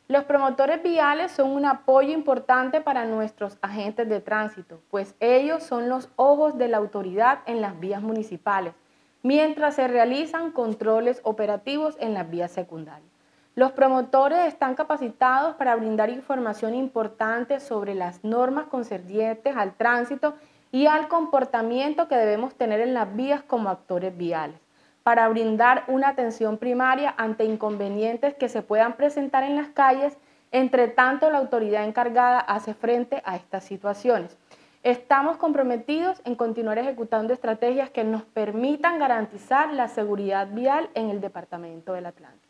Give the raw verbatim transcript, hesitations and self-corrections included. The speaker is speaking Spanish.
Los promotores viales son un apoyo importante para nuestros agentes de tránsito, pues ellos son los ojos de la autoridad en las vías municipales, mientras se realizan controles operativos en las vías secundarias. Los promotores están capacitados para brindar información importante sobre las normas concernientes al tránsito y al comportamiento que debemos tener en las vías como actores viales, para brindar una atención primaria ante inconvenientes que se puedan presentar en las calles. Entre tanto, la autoridad encargada hace frente a estas situaciones. Estamos comprometidos en continuar ejecutando estrategias que nos permitan garantizar la seguridad vial en el Departamento del Atlántico.